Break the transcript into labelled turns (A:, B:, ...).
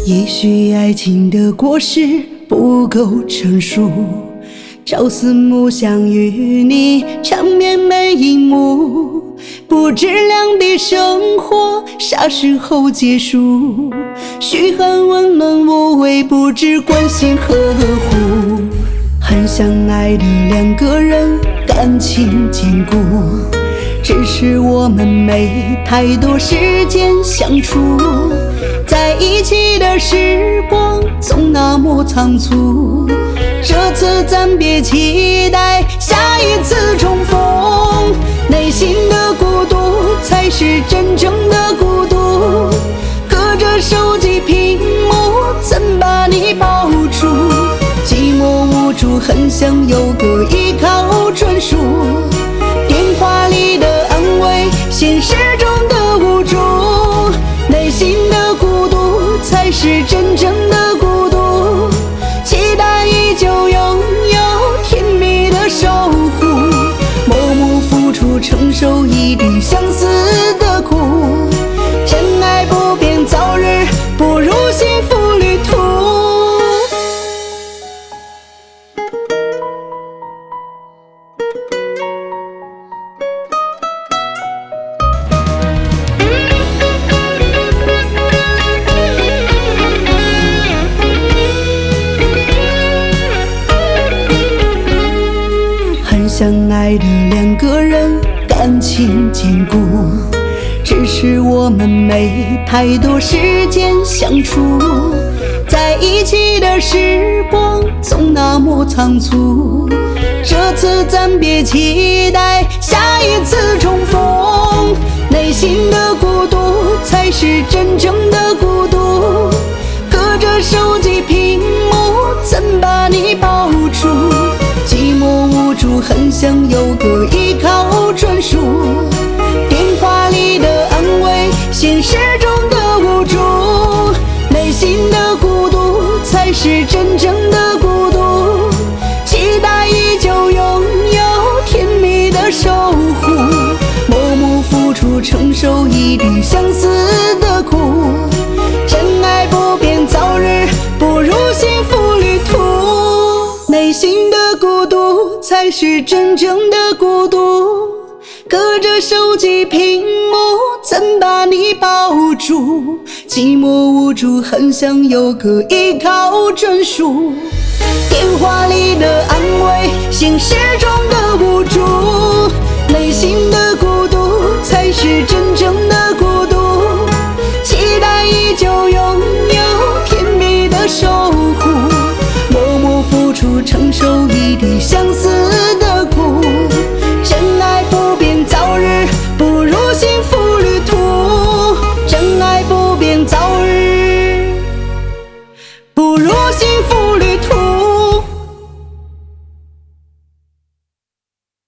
A: 也许爱情的果实不够成熟，朝思暮想与你缠绵每一幕，不知量的生活啥时候结束？嘘寒问暖无味，不知关心呵护。很相爱的两个人，感情坚固，只是我们没太多时间相处，在一起的时光总那么仓促。这次暂别期待下一次重逢，内心的孤独才是真正的孤独。隔着手机屏幕，怎把你抱住？寂寞无助，很想有个依靠专属。电话里的安慰，现实中的无助，内心的孤独才是真正的孤独。期待已久，拥有甜蜜的守护，默默付出，承受一地相思的苦。真爱不变，早日步入幸福旅途。相爱的两个人，感情坚固，只是我们没太多时间相处，在一起的时光总那么仓促。这次暂别期待下一次重逢，内心的孤独才是真正的孤独。隔着手机屏幕，怎把你抱住？寂寞无助，很想有个依靠专属。电话里的安慰，现实中的无助，内心的孤独才是真正的孤独。期待已久，拥有甜蜜的守护，默默付出，承受一地相思的苦。真爱不变，早日步入幸福旅途。内心的孤独才是真正的孤独，隔着手机屏幕，怎把你抱住？寂寞无助，很想有个依靠专属。电话里的安慰，现实中的无助，